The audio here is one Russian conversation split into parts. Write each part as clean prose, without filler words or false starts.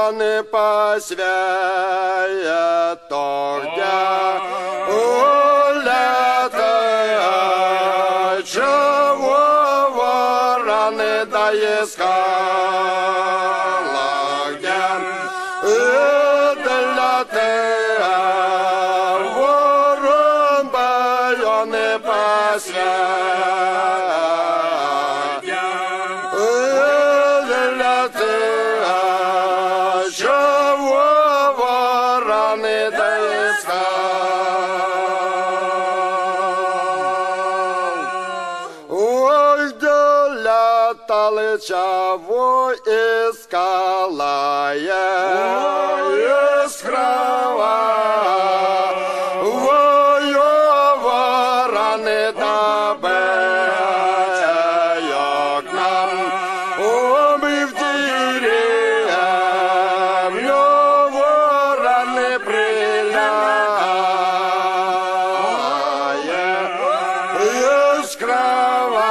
не по свято, где улетая, чего вороны доискала, где для тебя ворон бою не по свято. Чего искала я, искрова, вою вороны добавляю к нам, мы в деревню вороны приляя, искрова.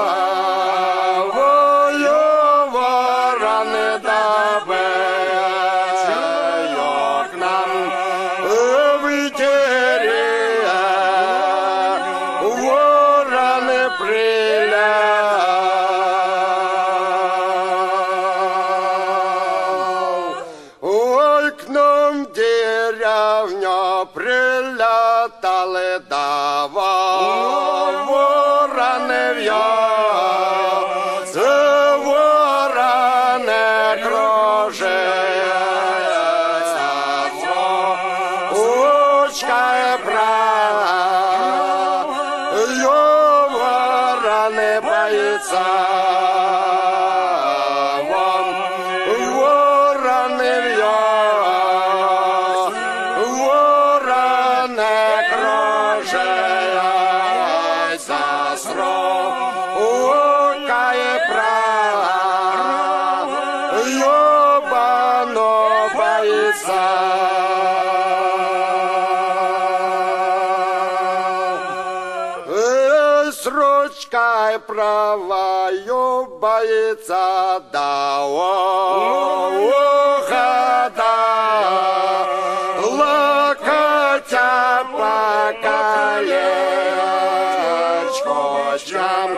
Прилетали давай вороны в'яз, ворони кружаться, учка і праю, ворони боїться. С ручкой правою боится до ухода, локотя по колечку, чем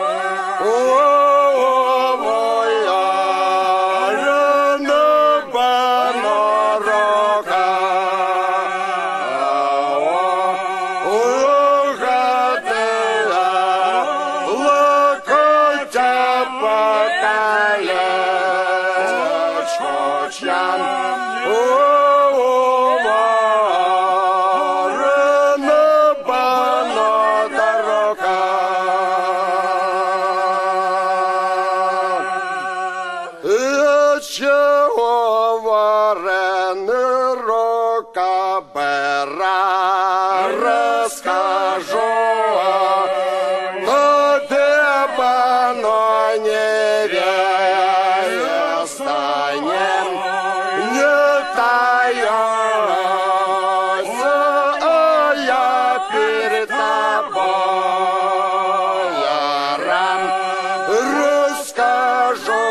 чего вороны рука бера, расскажу тебе, но не станем, не таясь, я перед тобой расскажу.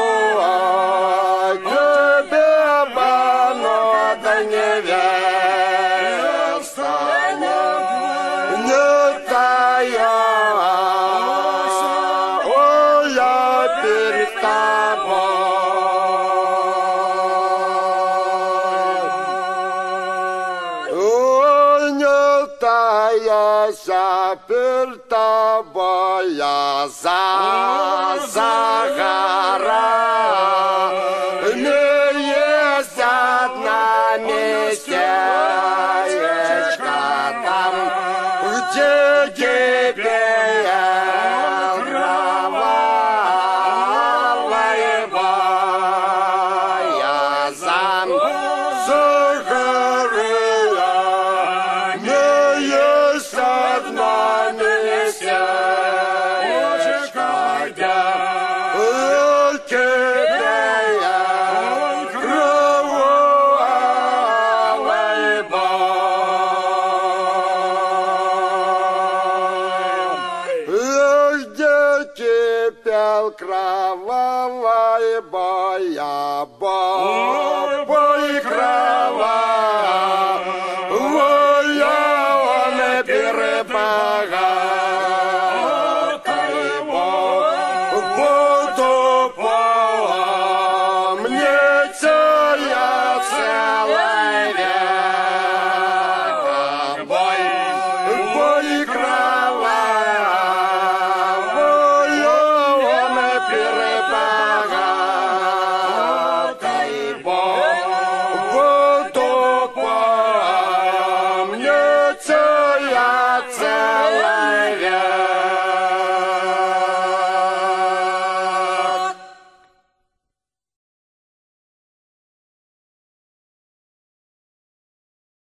Перед тобой я загора, не есть одна местечко там, где тебе кровавая боязан загоры. кипел кровавая боя, бой кровавая, он перебогатый буду помнить я целый век. Бой кровавая.